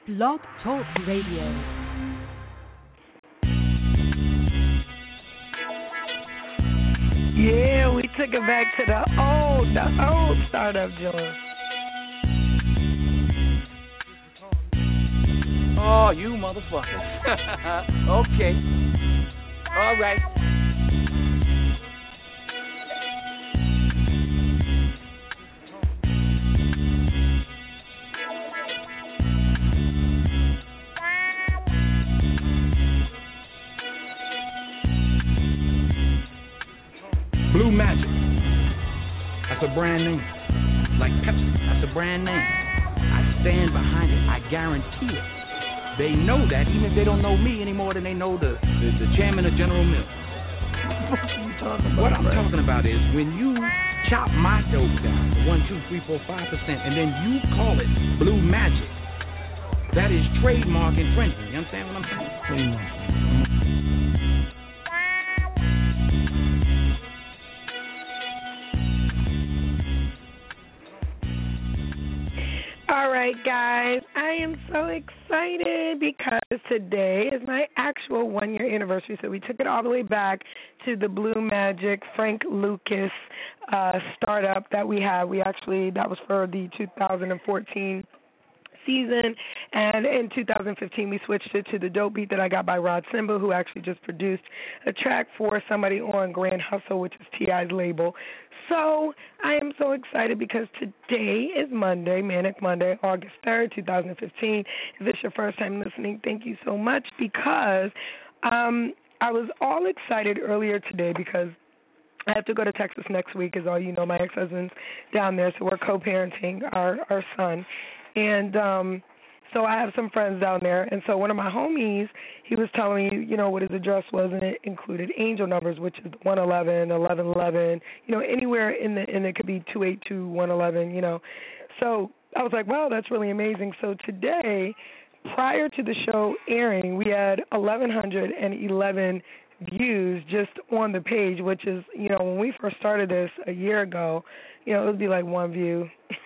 Blog Talk Radio. Yeah, we took it back to the old startup joint. Oh, you motherfucker. Okay. All right. Blue Magic. That's a brand name. Like Pepsi, that's a brand name. I stand behind it. I guarantee it. They know that, even if they don't know me any more than they know the chairman of General Mills. What I'm talking about is when you chop my dope down to 1, 2, 3, 4, 5%, and then you call it Blue Magic, that is trademark infringement. You understand what I'm saying? All right, guys, I am so excited because today is my actual 1-year anniversary. So we took it all the way back to the Blue Magic Frank Lucas startup that we had. That was for the 2014 season, and in 2015 we switched it to the dope beat that I got by Rod Simba, who actually just produced a track for somebody on Grand Hustle, which is T.I.'s label. So I am so excited because today is Monday, Manic Monday, August 3rd, 2015. If this is your first time listening, thank you so much, because I was all excited earlier today because I have to go to Texas next week. As all you know, my ex-husband's down there, so we're co-parenting our son. And so I have some friends down there, and so one of my homies, he was telling me, what his address was, and it included angel numbers, which is 111, 1111, anywhere in it could be 282, 111, So I was like, wow, that's really amazing. So today, prior to the show airing, we had 1,111 views just on the page, which is, when we first started this a year ago, it would be like 1 view.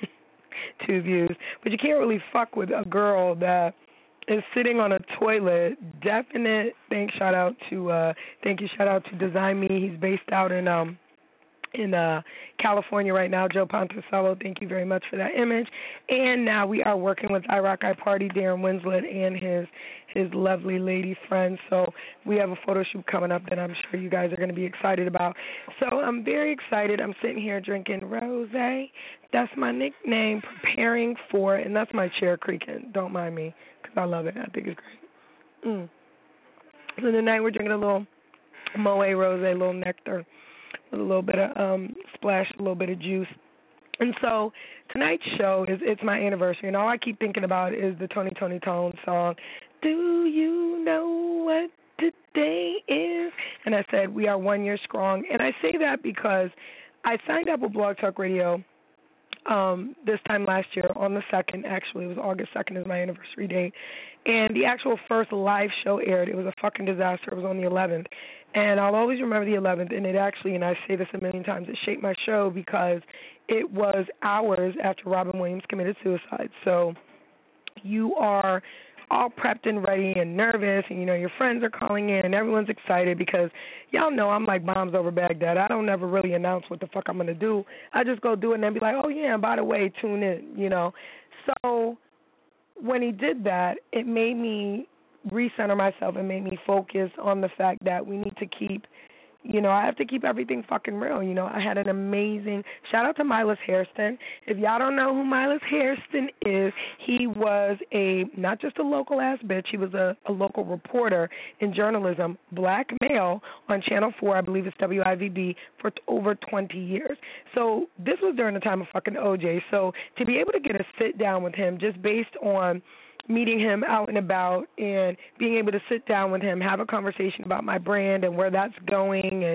2 views, but you can't really fuck with a girl that is sitting on a toilet. Definite shout out to Design Me. He's based out in California right now. Joe Ponticello, thank you very much for that image. And now we are working with iRock-iParty, Darren Winslet, and his lovely lady friends. So we have a photo shoot coming up that I'm sure you guys are going to be excited about. So I'm very excited. I'm sitting here drinking rosé. That's my nickname, preparing for, and that's my chair creaking. Don't mind me, because I love it. I think it's great. So tonight we're drinking a little Moët rosé, a little nectar, with a little bit of splash, a little bit of juice. And so tonight's show it's my anniversary, and all I keep thinking about is the Tony Tone song, Do You Know What Today Is? And I said, we are 1 year strong. And I say that because I signed up with Blog Talk Radio this time last year on the 2nd. Actually, it was August 2nd is my anniversary date. And the actual first live show aired. It was a fucking disaster. It was on the 11th. And I'll always remember the 11th. And it actually, and I say this a million times, it shaped my show because it was hours after Robin Williams committed suicide. So you are all prepped and ready and nervous, and your friends are calling in and everyone's excited because y'all know I'm like bombs over Baghdad. I don't ever really announce what the fuck I'm going to do. I just go do it and then be like, oh yeah, and by the way, tune in, So when he did that, it made me recenter myself and made me focus on the fact that we need to keep, I have to keep everything fucking real. I had an amazing, shout out to Milas Hairston. If y'all don't know who Milas Hairston is, he was not just a local ass bitch, he was a local reporter in journalism, black male on Channel 4, I believe it's WIVB, for over 20 years. So this was during the time of fucking OJ. So to be able to get a sit down with him just based on meeting him out and about and being able to sit down with him, have a conversation about my brand and where that's going and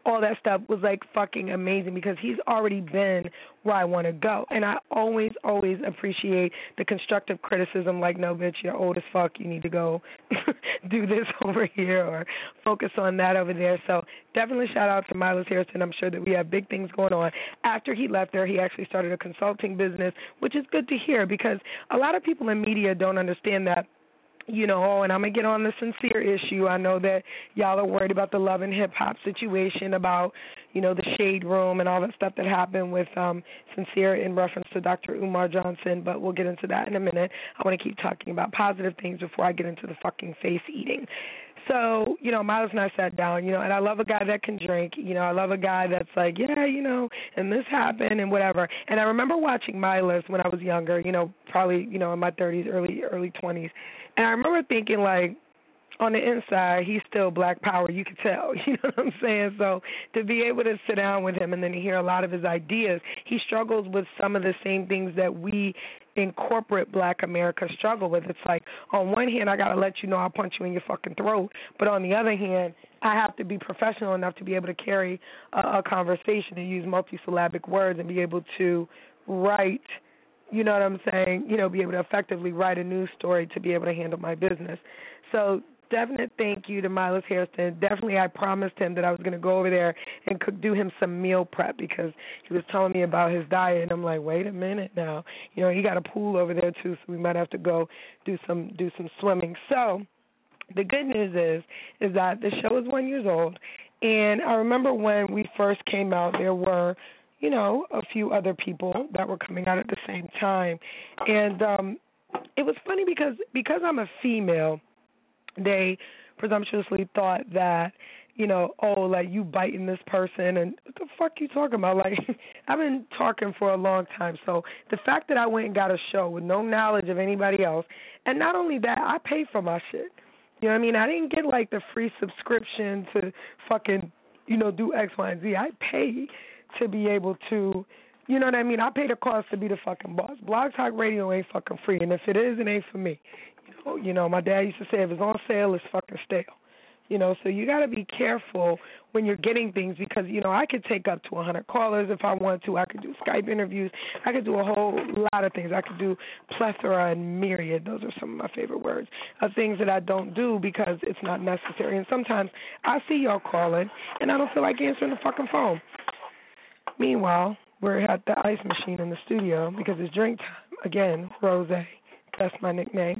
all that stuff was like fucking amazing because he's already been where I want to go. And I always appreciate the constructive criticism like, no, bitch, you're old as fuck. You need to go do this over here or focus on that over there. So definitely shout out to Miles Harrison. I'm sure that we have big things going on. After he left there, he actually started a consulting business, which is good to hear because a lot of people in media don't understand that. You know, and I'm going to get on the Sincere issue. I know that y'all are worried about the Love and Hip Hop situation, about, you know, the Shade Room and all that stuff that happened with Sincere in reference to Dr. Umar Johnson, but we'll get into that in a minute. I want to keep talking about positive things before I get into the fucking face eating. So, you know, Miles and I sat down, you know, and I love a guy that can drink. You know, I love a guy that's like, yeah, you know, and this happened and whatever. And I remember watching Miles when I was younger, you know, probably, you know, in my 30s, early 20s. And I remember thinking, like, on the inside, he's still black power. You could tell. You know what I'm saying? So to be able to sit down with him and then to hear a lot of his ideas, he struggles with some of the same things that we in corporate black America struggle with. It's like, on one hand, I got to let you know I'll punch you in your fucking throat. But on the other hand, I have to be professional enough to be able to carry a conversation and use multisyllabic words and be able to write, you know what I'm saying, you know, be able to effectively write a news story to be able to handle my business. So definite thank you to Miles Harrison. Definitely I promised him that I was going to go over there and do him some meal prep because he was telling me about his diet, and I'm like, wait a minute now. You know, he got a pool over there too, so we might have to go do some swimming. So the good news is that the show is 1 year old, and I remember when we first came out, there were, you know, a few other people that were coming out at the same time. And it was funny because I'm a female, they presumptuously thought that, you know, oh, like you biting this person and what the fuck you talking about? Like, I've been talking for a long time. So the fact that I went and got a show with no knowledge of anybody else, and not only that, I pay for my shit. You know what I mean? I didn't get like the free subscription to fucking, you know, do X, Y, and Z. I pay to be able to, you know what I mean? I pay the cost to be the fucking boss. Blog Talk Radio ain't fucking free, and if it is, it ain't for me. You know, my dad used to say if it's on sale, it's fucking stale. You know, so you got to be careful when you're getting things because, you know, I could take up to 100 callers if I want to. I could do Skype interviews. I could do a whole lot of things. I could do plethora and myriad. Those are some of my favorite words of things that I don't do because it's not necessary. And sometimes I see y'all calling, and I don't feel like answering the fucking phone. Meanwhile, we're at the ice machine in the studio because it's drink time. Again, Rose, that's my nickname.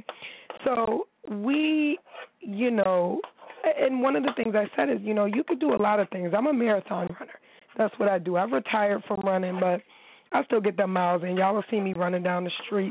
So we, you know, and one of the things I said is, you know, you could do a lot of things. I'm a marathon runner. That's what I do. I've retired from running, but I still get them miles in. Y'all will see me running down the streets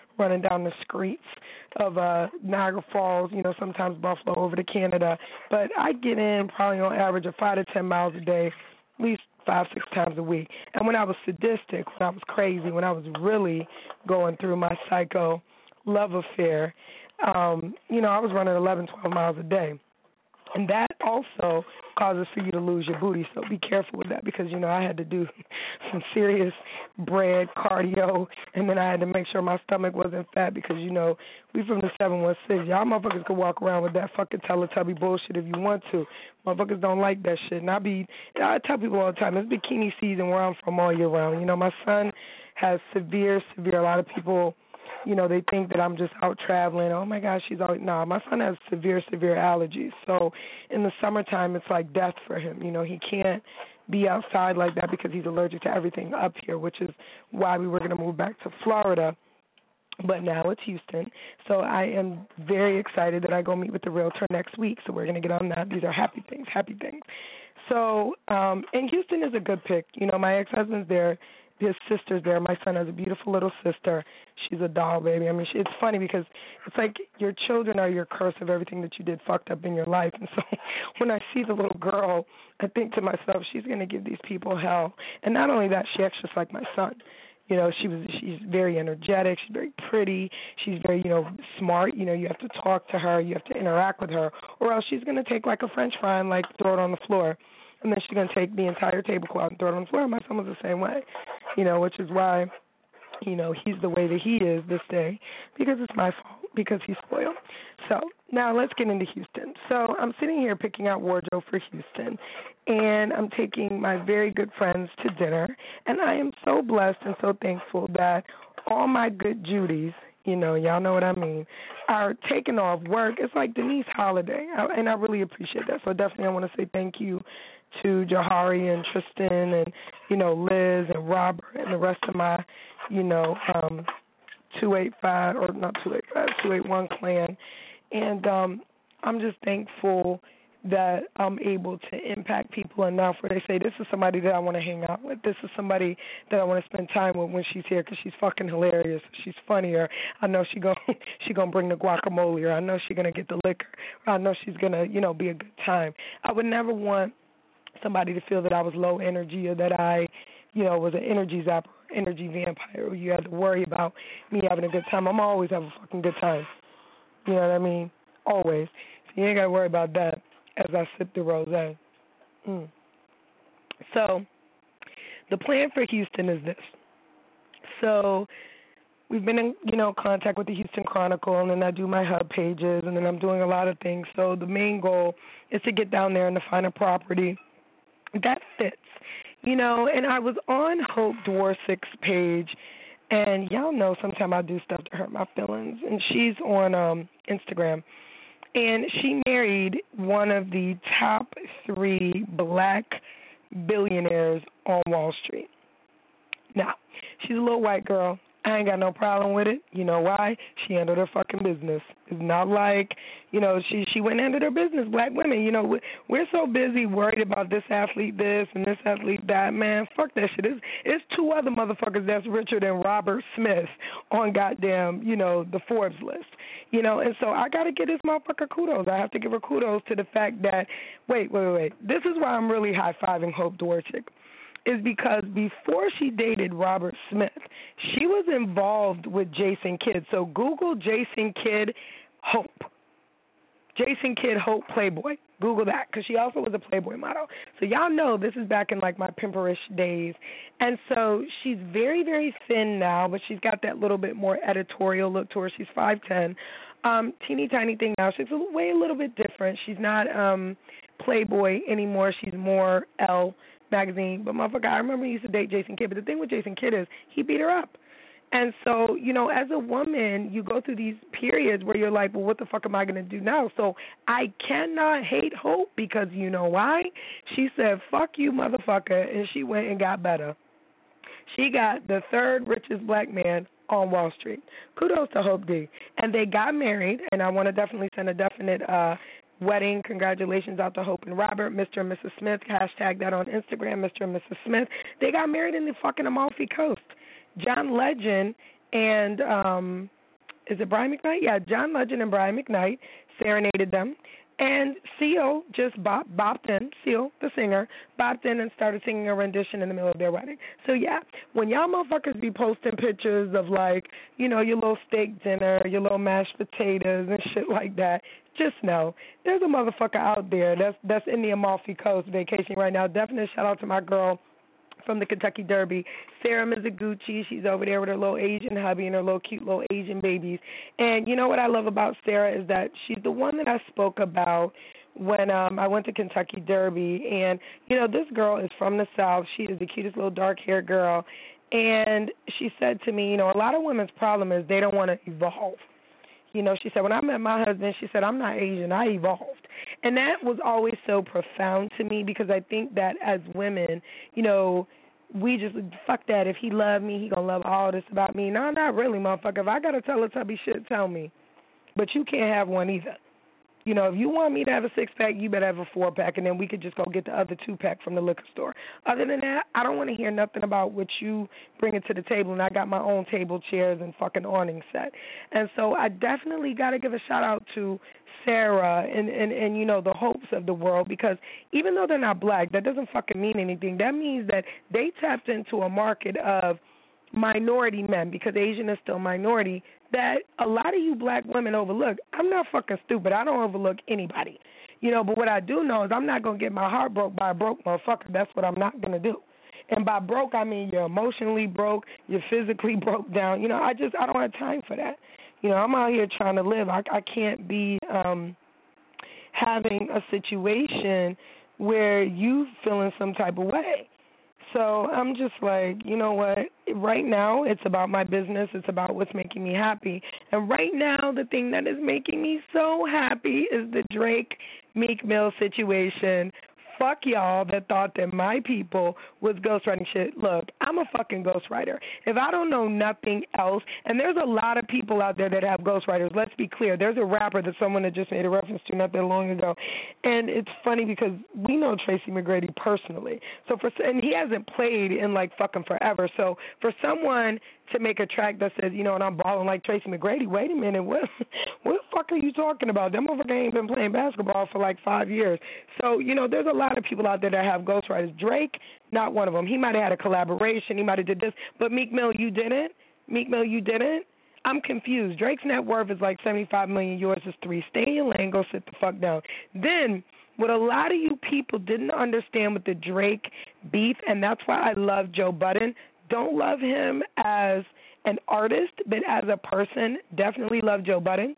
of Niagara Falls, you know, sometimes Buffalo, over to Canada. But I get in probably on average of 5 to 10 miles a day, at least 5-6 times a week. And when I was sadistic, when I was crazy, when I was really going through my psycho love affair, you know, I was running 11, 12 miles a day. And that also causes for you to lose your booty, so be careful with that because, you know, I had to do some serious bread cardio, and then I had to make sure my stomach wasn't fat because, you know, we from the 716. Y'all motherfuckers can walk around with that fucking Teletubby bullshit if you want to. Motherfuckers don't like that shit. And I tell people all the time, it's bikini season where I'm from all year round. You know, my son has severe, a lot of people, you know, they think that I'm just out traveling. Oh, my gosh, she's always... Nah, my son has severe allergies. So in the summertime, it's like death for him. You know, he can't be outside like that because he's allergic to everything up here, which is why we were going to move back to Florida. But now it's Houston. So I am very excited that I go meet with the realtor next week. So we're going to get on that. These are happy things. So, and Houston is a good pick. You know, my ex-husband's there. His sister's there. My son has a beautiful little sister. She's a doll, baby. I mean, it's funny because it's like your children are your curse of everything that you did fucked up in your life. And so when I see the little girl, I think to myself, she's going to give these people hell. And not only that, she acts just like my son. You know, she's very energetic. She's very pretty. She's very, you know, smart. You know, you have to talk to her. You have to interact with her. Or else she's going to take like a French fry and like throw it on the floor. And then she's going to take the entire tablecloth and throw it on the floor. My son was the same way, you know, which is why, you know, he's the way that he is this day because it's my fault, because he's spoiled. So Now let's get into Houston. So I'm sitting here picking out wardrobe for Houston, and I'm taking my very good friends to dinner, and I am so blessed and so thankful that all my good Judies, y'all know what I mean, are taking off work. It's like Denise Holiday, and I really appreciate that. So definitely I want to say thank you to Jahari and Tristan and, Liz and Robert and the rest of my, 285, or not 285, 281 clan. And I'm just thankful that I'm able to impact people enough where they say, this is somebody that I want to hang out with. This is somebody that I want to spend time with when she's here because she's fucking hilarious. She's funnier. I know she gonna bring the guacamole, or I know she's going to get the liquor, or I know she's going to, be a good time. I would never want somebody to feel that I was low energy or that I, was an energy zapper, energy vampire, or you had to worry about me having a good time. I'm always have a fucking good time. You know what I mean? Always. So you ain't got to worry about that as I sip the rosé. So the plan for Houston is this. So we've been in, contact with the Houston Chronicle, and then I do my hub pages, and then I'm doing a lot of things. So the main goal is to get down there and to find a property that fits. And I was on Hope Dworshak's page, and y'all know sometimes I do stuff to hurt my feelings, and she's on Instagram. And she married one of the top 3 black billionaires on Wall Street. Now, she's a little white girl. I ain't got no problem with it. You know why? She handled her fucking business. It's not like, she went into her business. Black women, we're so busy worried about this athlete this and this athlete that. Man, fuck that shit. It's 2 other motherfuckers that's richer than Robert Smith on goddamn, the Forbes list. And so I got to give this motherfucker kudos. I have to give her kudos to the fact that, wait. This is why I'm really high-fiving Hope Dworshak. Is because before she dated Robert Smith, she was involved with Jason Kidd. So Google Jason Kidd Hope. Jason Kidd Hope Playboy. Google that, because she also was a Playboy model. So y'all know this is back in like my pimperish days. And so she's very, very thin now, but she's got that little bit more editorial look to her. She's 5'10". Teeny tiny thing now. She's a little bit different. She's not Playboy anymore. She's more Elle magazine. But motherfucker, I remember he used to date Jason Kidd. But the thing with Jason Kidd is he beat her up. And so, as a woman, you go through these periods where you're like, well, what the fuck am I going to do now? So I cannot hate Hope because you know why? She said, fuck you, motherfucker, and she went and got better. She got the 3rd richest black man on Wall Street. Kudos to Hope D. And they got married, and I want to definitely send a definite wedding congratulations out to Hope and Robert, Mr. and Mrs. Smith. Hashtag that on Instagram, Mr. and Mrs. Smith. They got married in the fucking Amalfi Coast. John Legend and, is it Brian McKnight? Yeah, John Legend and Brian McKnight serenaded them. And Seal just bopped in, Seal, the singer, bopped in and started singing a rendition in the middle of their wedding. So, yeah, when y'all motherfuckers be posting pictures of, like, your little steak dinner, your little mashed potatoes and shit like that, just know there's a motherfucker out there that's in the Amalfi Coast vacationing right now. Definitely shout out to my girl from the Kentucky Derby, Sarah Mizuguchi. She's over there with her little Asian hubby and her little cute little Asian babies. And you know what I love about Sarah is that she's the one that I spoke about when I went to Kentucky Derby. And, this girl is from the South. She is the cutest little dark-haired girl. And she said to me, a lot of women's problem is they don't want to evolve. She said, when I met my husband, she said, I'm not Asian, I evolved. And that was always so profound to me because I think that as women, we just, fuck that. If he loved me, he going to love all this about me. No, not really, motherfucker. If I got to tell a tubby shit, tell me. But you can't have one either. If you want me to have a 6-pack, you better have a 4-pack, and then we could just go get the other 2-pack from the liquor store. Other than that, I don't want to hear nothing about what you bring to the table, and I got my own table, chairs, and fucking awning set. And so I definitely got to give a shout-out to Sarah and the Hopes of the world, because even though they're not black, that doesn't fucking mean anything. That means that they tapped into a market of minority men, because Asian is still minority, that a lot of you black women overlook. I'm not fucking stupid. I don't overlook anybody. But what I do know is I'm not going to get my heart broke by a broke motherfucker. That's what I'm not going to do. And by broke, I mean you're emotionally broke, you're physically broke down. I don't have time for that. You know, I'm out here trying to live. I can't be having a situation where you feeling some type of way. So I'm just like, you know what? Right now, it's about my business. It's about what's making me happy. And right now, the thing that is making me so happy is the Drake Meek Mill situation. Fuck y'all that thought that my people was ghostwriting shit. Look, I'm a fucking ghostwriter. If I don't know nothing else, and there's a lot of people out there that have ghostwriters. Let's be clear. There's a rapper that someone had just made a reference to not that long ago, and it's funny because we know Tracy McGrady personally. And he hasn't played in like fucking forever. So for someone to make a track that says, you know, and I'm balling like Tracy McGrady, wait a minute, what the fuck are you talking about? That motherfucker ain't been playing basketball for like 5 years. So, you know, there's a lot of people out there that have ghostwriters. Drake, not one of them. He might have had a collaboration. He might have did this. But Meek Mill, you didn't? Meek Mill, you didn't? I'm confused. Drake's net worth is like $75 million. Yours is $3 million. Stay in your lane. Go sit the fuck down. Then what a lot of you people didn't understand with the Drake beef, and that's why I love Joe Budden. Don't love him as an artist, but as a person, definitely love Joe Budden.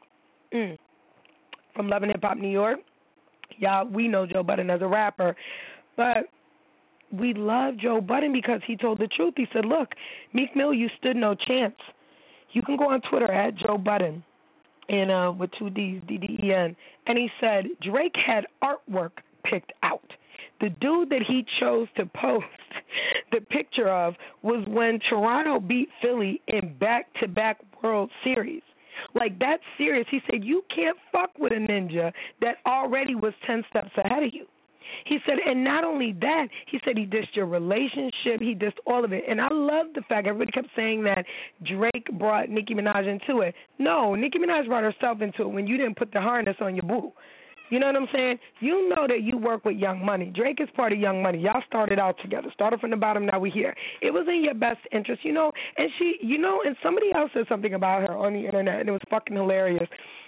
From Love and Hip Hop New York. Y'all, we know Joe Budden as a rapper, but we love Joe Budden because he told the truth. He said, look, Meek Mill, you stood no chance. You can go on Twitter at Joe Budden, and with 2 D's, D-D-E-N, and he said Drake had artwork picked out. The dude that he chose to post the picture of was when Toronto beat Philly in back-to-back World Series. Like, that's serious. He said, you can't fuck with a ninja that already was 10 steps ahead of you. He said, and not only that, he said he dissed your relationship, he dissed all of it. And I love the fact everybody kept saying that Drake brought Nicki Minaj into it. No, Nicki Minaj brought herself into it when you didn't put the harness on your boo. You know what I'm saying? You know that you work with Young Money. Drake is part of Young Money. Y'all started out together. Started from the bottom, now we're here. It was in your best interest, you know. And she, you know, and somebody else said something about her on the internet, and it was fucking hilarious.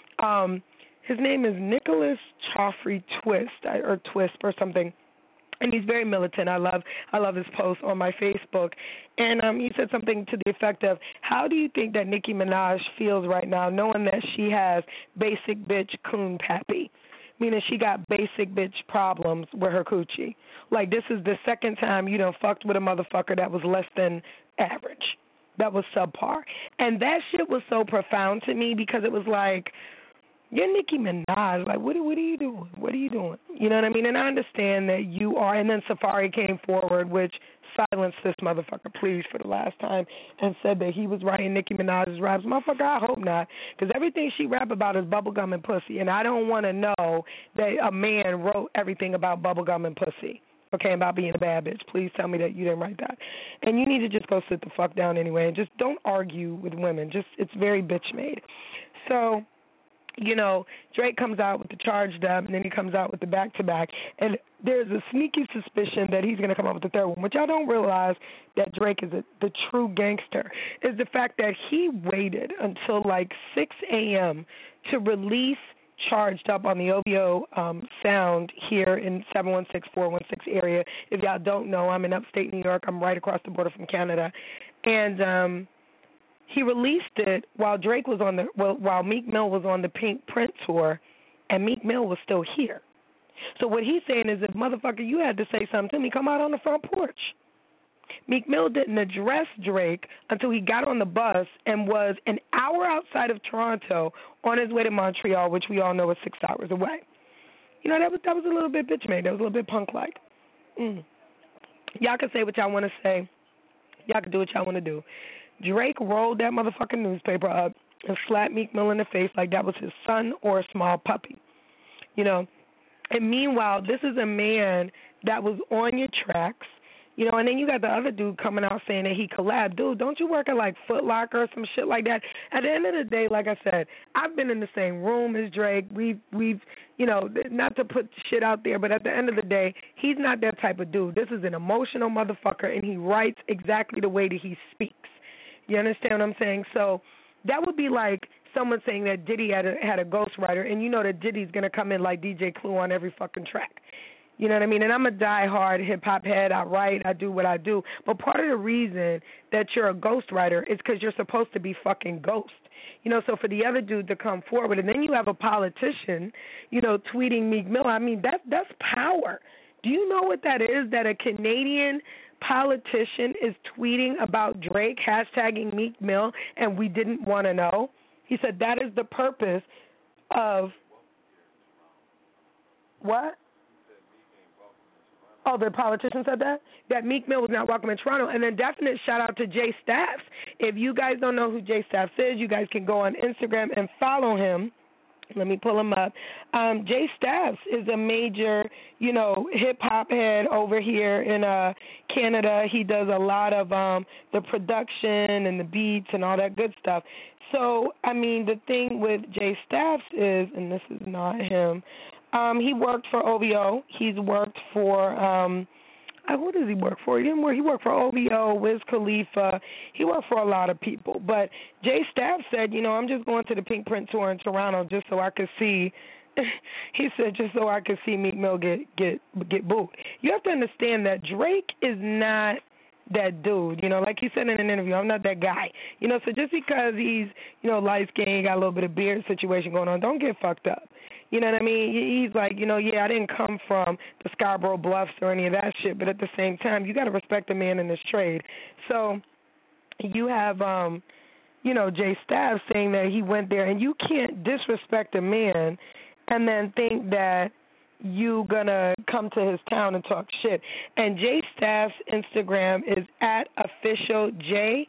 His name is Nicholas Joffrey Twist or something. And he's very militant. I love his post on my Facebook. And he said something to the effect of, how do you think that Nicki Minaj feels right now knowing that she has basic bitch coon pappy? Meaning she got basic bitch problems with her coochie. Like, this is the second time you done fucked with a motherfucker that was less than average. That was subpar. And that shit was so profound to me because it was like, you're Nicki Minaj. Like, what are you doing? What are you doing? You know what I mean? And I understand that you are. And then Safari came forward, which silenced this motherfucker, please, for the last time, and said that he was writing Nicki Minaj's raps. Motherfucker, I hope not, because everything she rap about is bubblegum and pussy, and I don't want to know that a man wrote everything about bubblegum and pussy, okay, about being a bad bitch. Please tell me that you didn't write that. And you need to just go sit the fuck down anyway, and just don't argue with women. Just, it's very bitch-made. So, you know, Drake comes out with the Charged Up, and then he comes out with the back-to-back, and there's a sneaky suspicion that he's going to come out with the third one, which I don't realize that Drake is the true gangster, is the fact that he waited until like 6 a.m. to release Charged Up on the OVO sound here in 716-416 area. If y'all don't know, I'm in upstate New York. I'm right across the border from Canada. And he released it while Drake was on while Meek Mill was on the Pink Print tour, and Meek Mill was still here. So what he's saying is, if motherfucker, you had to say something to me, come out on the front porch. Meek Mill didn't address Drake until he got on the bus and was an hour outside of Toronto on his way to Montreal, which we all know is 6 hours away. You know, that was a little bit bitch made. That was a little bit punk-like. Y'all can say what y'all want to say. Y'all can do what y'all want to do. Drake rolled that motherfucking newspaper up and slapped Meek Mill in the face like that was his son or a small puppy. You know, and meanwhile, this is a man that was on your tracks, you know, and then you got the other dude coming out saying that he collabed. Dude, don't you work at like Foot Locker or some shit like that? At the end of the day, like I said, I've been in the same room as Drake. We've you know, not to put shit out there, but at the end of the day, he's not that type of dude. This is an emotional motherfucker, and he writes exactly the way that he speaks. You understand what I'm saying? So that would be like someone saying that Diddy had a ghostwriter, and you know that Diddy's going to come in like DJ Clue on every fucking track. You know what I mean? And I'm a diehard hip-hop head. I write, I do what I do. But part of the reason that you're a ghostwriter is because you're supposed to be fucking ghost. You know, so for the other dude to come forward, and then you have a politician, you know, tweeting Meek Mill. I mean, that's power. Do you know what that is, that a Canadian politician is tweeting about Drake, hashtagging Meek Mill, and we didn't want to know? He said that is the purpose of what? Oh, the politician said that? That Meek Mill was not welcome in Toronto. And then definite shout-out to Jay Staffs. If you guys don't know who Jay Staffs is, you guys can go on Instagram and follow him. Let me pull him up. Jay Staffs is a major, you know, hip-hop head over here in Canada. He does a lot of the production and the beats and all that good stuff. So, I mean, the thing with Jay Staffs is, and this is not him, he worked for OVO. He's worked for, who does he work for? He worked for OVO, Wiz Khalifa. He worked for a lot of people. But Jay Staffs said, you know, I'm just going to the Pink Print Tour in Toronto just so I could see, he said, just so I could see Meek Mill get booed. You have to understand that Drake is not that dude, you know, like he said in an interview, I'm not that guy. You know, so just because he's, you know, light-skinned, got a little bit of beard situation going on, don't get fucked up. You know what I mean? He's like, you know, yeah, I didn't come from the Scarborough Bluffs or any of that shit, but at the same time, you got to respect a man in this trade. So you have, you know, Jay Staffs saying that he went there, and you can't disrespect a man and then think that you going to come to his town and talk shit. And Jay Staffs' Instagram is @officialJStaffz.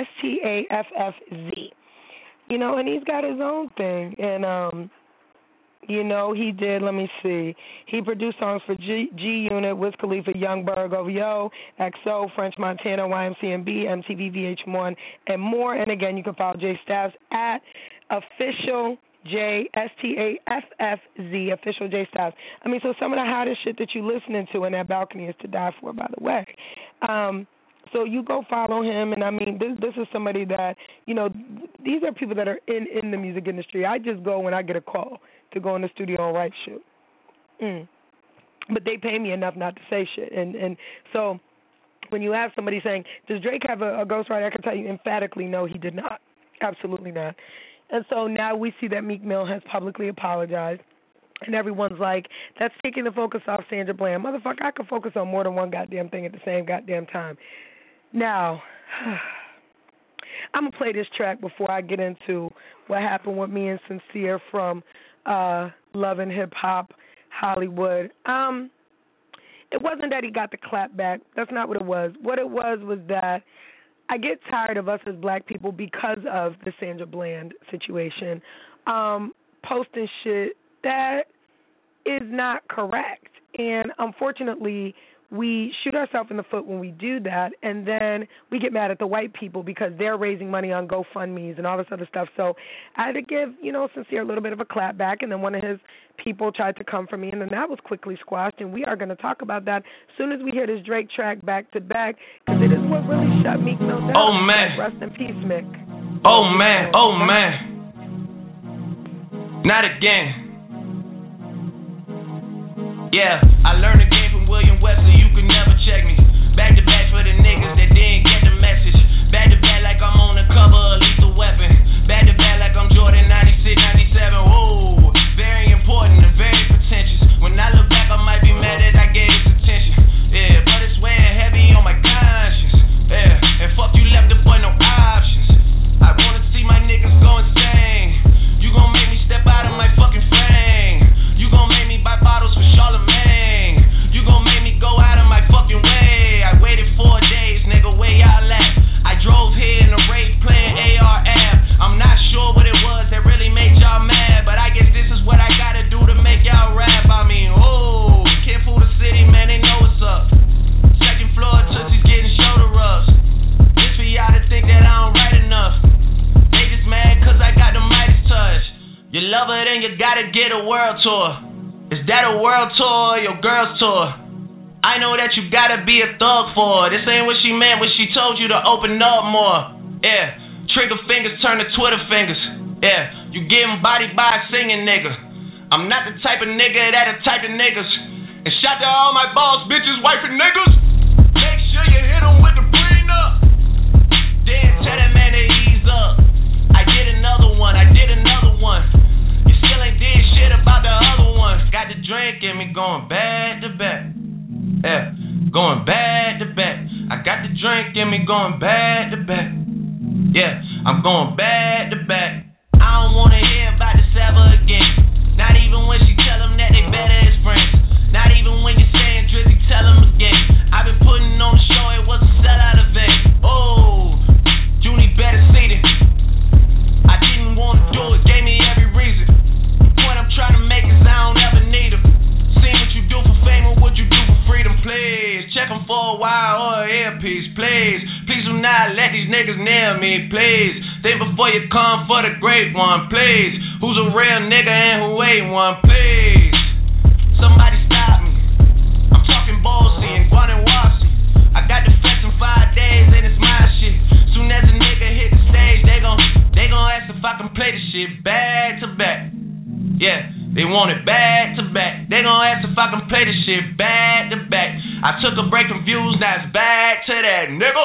You know, and he's got his own thing. And, you know, he did, let me see, he produced songs for G-Unit, Wiz Khalifa, Young Berg, OVO, XO, French Montana, YMCMB, MTV, VH1, and more. And again, you can follow Jay Staffs @officialJStaffz, official Jay Staffs. I mean, so some of the hottest shit that you listening to in that balcony is to die for, by the way. So you go follow him, and I mean, this is somebody that, you know, these are people that are in the music industry. I just go when I get a call to go in the studio and write shit. But they pay me enough not to say shit. And so when you have somebody saying, does Drake have a ghostwriter, I can tell you emphatically, no, he did not. Absolutely not. And so now we see that Meek Mill has publicly apologized. And everyone's like, that's taking the focus off Sandra Bland. Motherfucker, I can focus on more than one goddamn thing at the same goddamn time. Now, I'm going to play this track before I get into what happened with me and Sincere from Love and Hip Hop Hollywood. It wasn't that he got the clap back. That's not what it was. What it was that I get tired of us as black people because of the Sandra Bland situation, posting shit that is not correct. And unfortunately, we shoot ourselves in the foot when we do that, and then we get mad at the white people because they're raising money on GoFundMes and all this other stuff. So I had to give, you know, Sincere a little bit of a clap back, and then one of his people tried to come for me, and then that was quickly squashed, and we are going to talk about that as soon as we hear this Drake track back to back, because it is what really shut Meek Mill down. Oh, man. Rest in peace, Mick. Oh, man. Oh, man. Not again. Yeah, I learned the game from William Webster, you can never check me. Back to back for the niggas that didn't get the message. Back to back like I'm on the cover of Lethal Weapon. Back to back like I'm Jordan 96, 97. Whoa, very important and very pretentious. When I look back, I might be mad that I gave this attention. Yeah, but it's weighing heavy on my conscience. Yeah, and fuck you left the boy no options. I wanna see my niggas go insane. You gon' make me step out of my fucking frame. You gon' make me buy bottles for Charlemagne. You gon' make me go out of my fucking way. I waited 4 days, nigga, where y'all at? I drove here in a Wraith playing ARF. I'm not sure what it was that really made y'all mad, but I guess this is what I gotta do to make y'all rap. I mean, oh, can't fool the city, man, they know what's up. Second floor, Tootsie's getting shoulder rubs. Just for y'all to think that I don't write enough. They just mad cause I got the Midas touch. You love her, then you gotta get a world tour. Is that a world tour or your girl's tour? I know that you gotta be a thug for her. This ain't what she meant when she told you to open up more. Yeah, trigger fingers turn to Twitter fingers. Yeah, you getting bodied by a singing nigga. I'm not the type of nigga that the type of niggas And shout to all my boss bitches, wife and niggas. Make sure you hit them with the prenup. Then tell that man to ease up. I did another one. You still ain't did shit about the other one. Got the drink in me going back to back. Yeah, going back to back. I got the drink in me going back to back. Yeah, I'm going back to back. I don't wanna hear about the ever again. Not even when she tell them that they better as friends. Not even when you're saying Drizzy, tell them again. I've been putting on the show, it was a sellout event. Oh, Junie better see it. I didn't want to do it, gave me every reason. The point I'm trying to make is I don't ever need them. Seen what you do for fame or what you do for freedom, please. Check them for a while or an earpiece, please. Please do not let these niggas near me, please. Think before you come for the great one, please. Who's a real nigga and who ain't one, please. Somebody stop me. I'm talking Ballsy and Guanajuato. I got the fest in 5 days and it's my shit. Soon as a nigga hit the stage, they gon' ask if I can play the shit back to back. Yeah, they want it back to back. They gon' ask if I can play the shit back to back. I took a break from views, now it's back to that, nigga.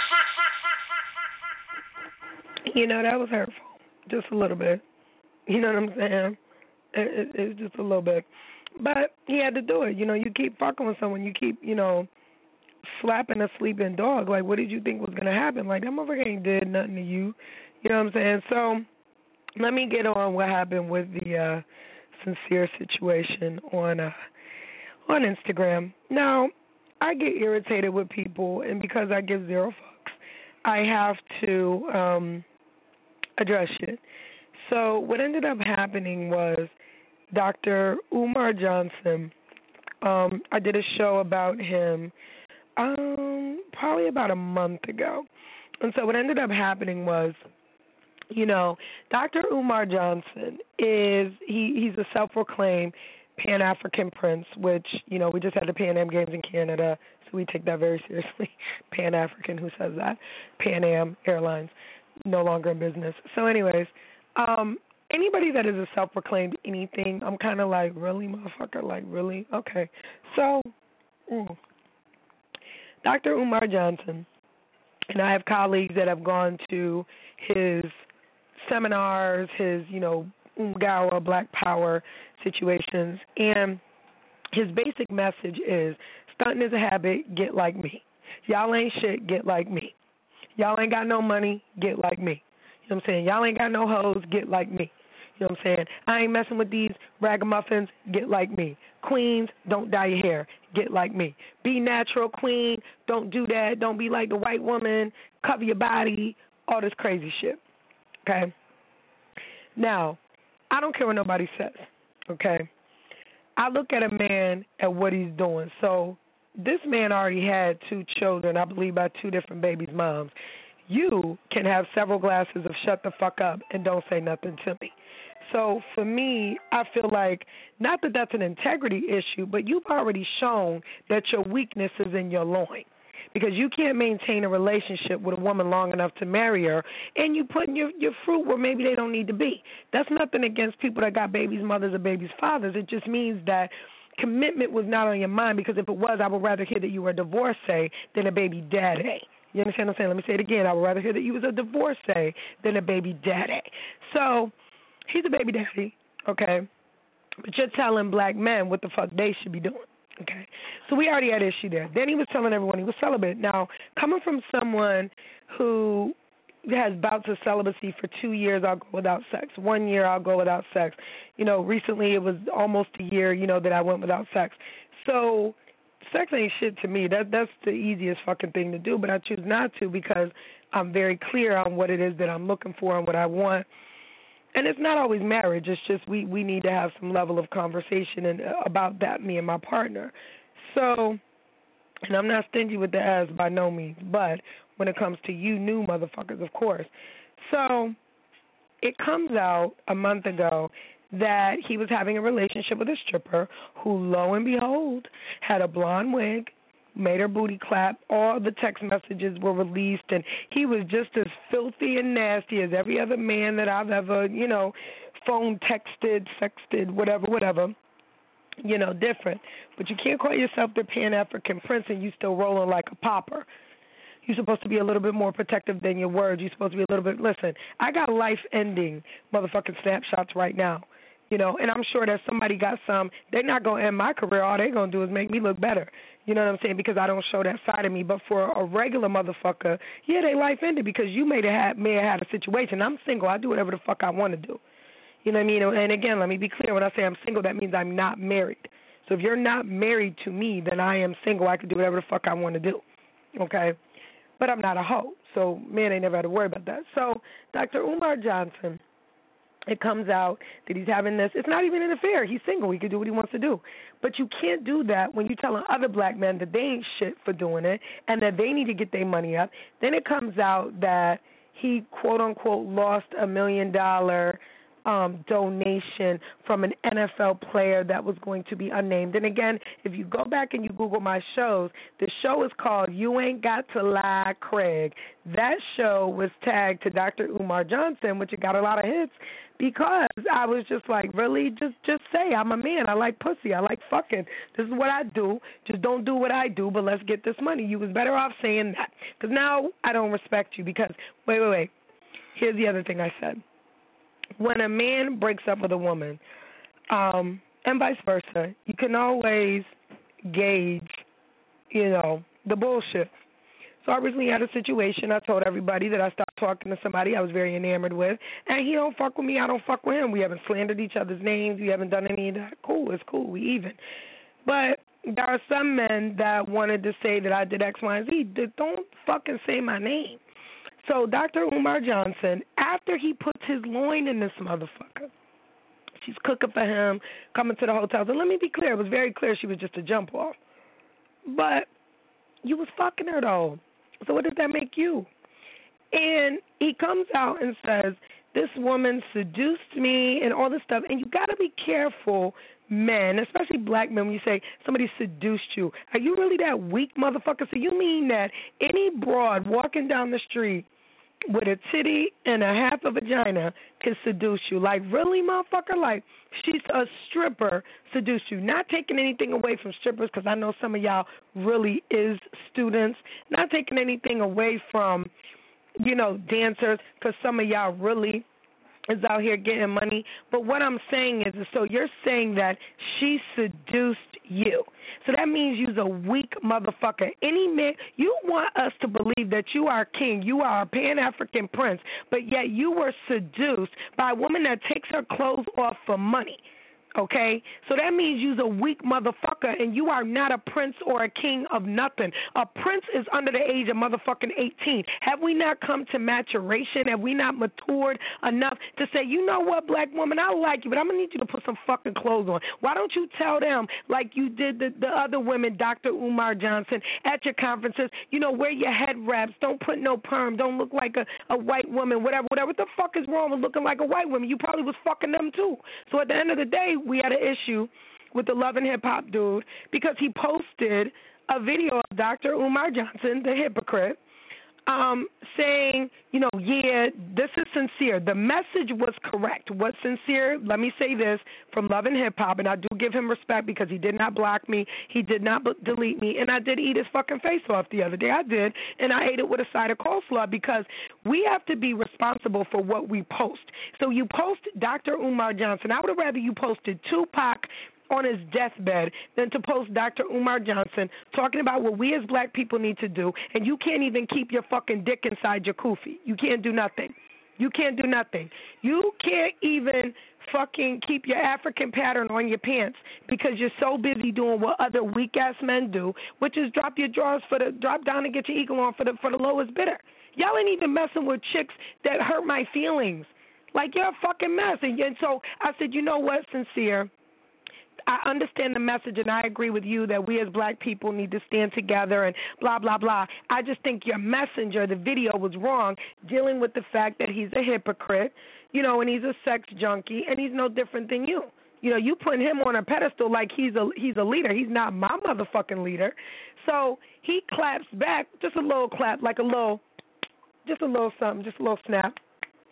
You know, that was hurtful. Just a little bit. You know what I'm saying? It's just a little bit. But he had to do it. You know, you keep fucking with someone. You keep, you know, slapping a sleeping dog. Like, what did you think was going to happen? Like, that motherfucker ain't did nothing to you. You know what I'm saying? So let me get on what happened with the Sincere situation on Instagram. Now, I get irritated with people, and because I give zero fucks, I have to address shit. So what ended up happening was Dr. Umar Johnson, I did a show about him probably about a month ago. And so what ended up happening was, you know, Dr. Umar Johnson he's a self-proclaimed Pan-African prince, which, you know, we just had the Pan Am Games in Canada, so we take that very seriously. Pan-African, who says that? Pan Am Airlines, no longer in business. So anyways, anybody that is a self-proclaimed anything, I'm kind of like, really, motherfucker? Like, really? Okay. So, Dr. Umar Johnson, and I have colleagues that have gone to his seminars, his, you know, Umgawa, Black Power situations, and his basic message is, stunting is a habit, get like me. Y'all ain't shit, get like me. Y'all ain't got no money, get like me. You know what I'm saying? Y'all ain't got no hoes, get like me. You know what I'm saying? I ain't messing with these ragamuffins, get like me. Queens, don't dye your hair, get like me. Be natural, queen, don't do that. Don't be like the white woman, cover your body, all this crazy shit. Okay? Now, I don't care what nobody says, okay? I look at a man at what he's doing. So this man already had 2 children, I believe by 2 different babies' moms. You can have several glasses of shut the fuck up and don't say nothing to me. So for me, I feel like, not that that's an integrity issue, but you've already shown that your weakness is in your loin. Because you can't maintain a relationship with a woman long enough to marry her, and you putting your fruit where maybe they don't need to be. That's nothing against people that got babies' mothers or babies' fathers. It just means that commitment was not on your mind, because if it was, I would rather hear that you were a divorcee than a baby daddy. You understand what I'm saying? Let me say it again. I would rather hear that you was a divorcee than a baby daddy. So he's a baby daddy, okay? But you're telling black men what the fuck they should be doing. Okay, so we already had issue there. Then he was telling everyone he was celibate. Now, coming from someone who has bouts of celibacy for 2 years, I'll go without sex. 1 year, I'll go without sex. You know, recently it was almost a year, you know, that I went without sex. So sex ain't shit to me. That's the easiest fucking thing to do, but I choose not to because I'm very clear on what it is that I'm looking for and what I want. And it's not always marriage. It's just we need to have some level of conversation and about that, me and my partner. So, and I'm not stingy with the ass by no means, but when it comes to you new motherfuckers, of course. So it comes out a month ago that he was having a relationship with a stripper who, lo and behold, had a blonde wig, made her booty clap. All the text messages were released, and he was just as filthy and nasty as every other man that I've ever, you know, phone texted, sexted, whatever. different. But you can't call yourself the Pan-African Prince and you still rolling like a pauper. You're supposed to be a little bit more protective than your words. You're supposed to be a little bit, listen, I got life-ending motherfucking snapshots right now, and I'm sure that somebody got some. They're not going to end my career. All they're going to do is make me look better. You know what I'm saying? Because I don't show that side of me. But for a regular motherfucker, yeah, they life ended because you may have had a situation. I'm single. I do whatever the fuck I want to do. You know what I mean? And again, let me be clear. When I say I'm single, that means I'm not married. So if you're not married to me, then I am single. I can do whatever the fuck I want to do. Okay? But I'm not a hoe. So, man, ain't never had to worry about that. So, Dr. Umar Johnson, it comes out that he's having this. It's not even an affair. He's single. He can do what he wants to do. But you can't do that when you're telling other black men that they ain't shit for doing it and that they need to get their money up. Then it comes out that he, quote-unquote, lost $1 million donation from an NFL player that was going to be unnamed. And again, if you go back and you Google my shows, the show is called You Ain't Got to Lie, Craig. That show was tagged to Dr. Umar Johnson, which it got a lot of hits because I was just like, really? Just say I'm a man. I like pussy. I like fucking. This is what I do. Just don't do what I do, but let's get this money. You was better off saying that because now I don't respect you because, wait. Here's the other thing I said. When a man breaks up with a woman, and vice versa, you can always gauge, the bullshit. So I recently had a situation. I told everybody that I stopped talking to somebody I was very enamored with, and he don't fuck with me, I don't fuck with him. We haven't slandered each other's names. We haven't done any of that. Cool, it's cool. We even. But there are some men that wanted to say that I did X, Y, and Z. Don't fucking say my name. So Dr. Umar Johnson, after he puts his loin in this motherfucker, she's cooking for him, coming to the hotels. And let me be clear, it was very clear she was just a jump off. But you was fucking her, though. So what does that make you? And he comes out and says, this woman seduced me and all this stuff. And you got to be careful, men, especially black men, when you say somebody seduced you. Are you really that weak, motherfucker? So you mean that any broad walking down the street with a titty and a half a vagina can seduce you? Like, really, motherfucker? Like, she's a stripper seduced you. Not taking anything away from strippers because I know some of y'all really is students. Not taking anything away from, dancers because some of y'all really is out here getting money. But what I'm saying is, so you're saying that she seduced you. So that means you's a weak motherfucker. Any man, you want us to believe that you are a king, you are a Pan-African prince, but yet you were seduced by a woman that takes her clothes off for money. Okay? So that means you's a weak motherfucker and you are not a prince or a king of nothing. A prince is under the age of motherfucking 18. Have we not come to maturation? Have we not matured enough to say, you know what, black woman, I like you, but I'm going to need you to put some fucking clothes on. Why don't you tell them like you did the other women, Dr. Umar Johnson, at your conferences, wear your head wraps, don't put no perm, don't look like a white woman, whatever. What the fuck is wrong with looking like a white woman? You probably was fucking them too. So at the end of the day, we had an issue with the Love and Hip Hop dude because he posted a video of Dr. Umar Johnson, the hypocrite, saying, yeah, this is sincere. The message was correct. Was sincere, let me say this, from Love and Hip Hop, and I do give him respect because he did not block me, he did not delete me, and I did eat his fucking face off the other day. I did, and I ate it with a side of coleslaw because we have to be responsible for what we post. So you post Dr. Umar Johnson. I would have rather you posted Tupac on his deathbed than to post Dr. Umar Johnson talking about what we as black people need to do, and you can't even keep your fucking dick inside your kufi. You can't do nothing. You can't do nothing. You can't even fucking keep your African pattern on your pants because you're so busy doing what other weak-ass men do, which is drop your drawers drop down and get your eagle on for the lowest bidder. Y'all ain't even messing with chicks that hurt my feelings. Like, you're a fucking mess. And so I said, you know what, Sincere? I understand the message, and I agree with you that we as black people need to stand together and blah, blah, blah. I just think your messenger, the video, was wrong, dealing with the fact that he's a hypocrite, and he's a sex junkie, and he's no different than you. You putting him on a pedestal like he's a leader. He's not my motherfucking leader. So he claps back, just a little clap, like just a little something, just a little snap.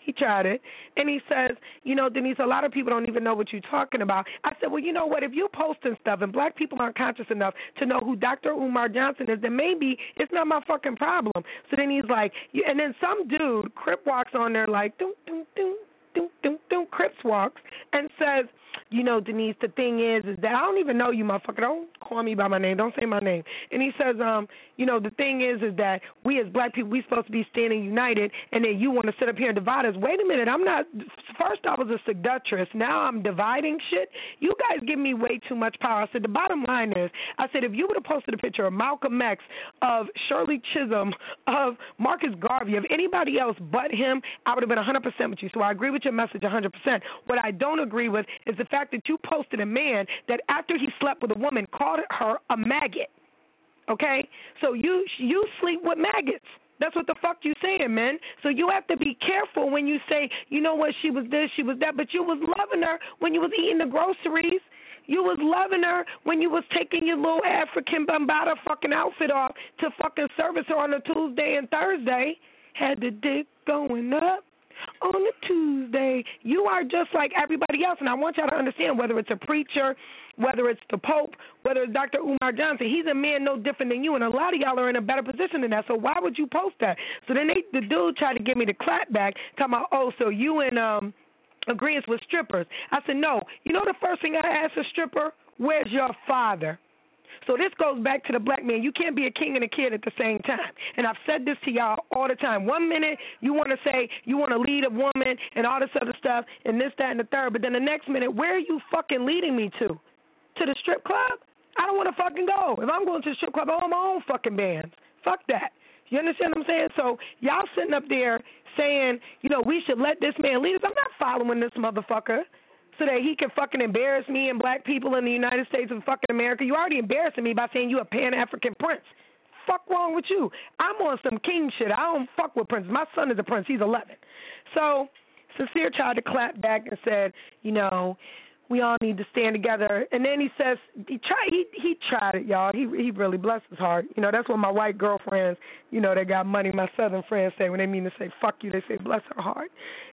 He tried it. And he says, you know, Denise, a lot of people don't even know what you're talking about. I said, well, you know what? If you're posting stuff and black people aren't conscious enough to know who Dr. Umar Johnson is, then maybe it's not my fucking problem. So then he's like, and then some dude, Crip, walks on there like, doom, doom, doom, doom, doom, doom, Crips walks and says, you know, Denise, the thing is that I don't even know you, motherfucker. Don't call me by my name. Don't say my name. And he says, you know, the thing is that we as black people, we supposed to be standing united, and then you want to sit up here and divide us. Wait a minute. I'm not. First, I was a seductress. Now I'm dividing shit. You guys give me way too much power. I said, the bottom line is, I said, if you would have posted a picture of Malcolm X, of Shirley Chisholm, of Marcus Garvey, of anybody else but him, I would have been 100% with you. So I agree with your message 100%. What I don't agree with is the fact that you posted a man that after he slept with a woman called her a maggot. Okay? So you sleep with maggots. That's what the fuck you saying, man. So you have to be careful when you say, you know what, she was this, she was that, but you was loving her when you was eating the groceries. You was loving her when you was taking your little African Bambaataa fucking outfit off to fucking service her on a Tuesday and Thursday. Had the dick going up on a Tuesday. You are just like everybody else, and I want y'all to understand, whether it's a preacher, whether it's the Pope, whether it's Dr. Umar Johnson, he's a man no different than you, and a lot of y'all are in a better position than that, so why would you post that? So then the dude tried to give me the clap back, talking about, oh, so you in agreement with strippers. I said, no. You know the first thing I ask a stripper? Where's your father? So this goes back to the black man. You can't be a king and a kid at the same time. And I've said this to y'all all the time. 1 minute you want to say you want to lead a woman and all this other stuff and this, that, and the third. But then the next minute, where are you fucking leading me to? To the strip club? I don't want to fucking go. If I'm going to the strip club, I want my own fucking bands. Fuck that. You understand what I'm saying? So y'all sitting up there saying, you know, we should let this man lead us. I'm not following this motherfucker so that he can fucking embarrass me and black people in the United States of fucking America. You already embarrassing me by saying you a Pan-African prince. Fuck wrong with you? I'm on some king shit. I don't fuck with princes. My son is a prince. He's 11. So Sincere tried to clap back and said, you know, we all need to stand together. And then he says, he tried it, y'all. He really, bless his heart. You know, that's what my white girlfriends, you know, they got money, my southern friends say when they mean to say fuck you, they say bless her heart.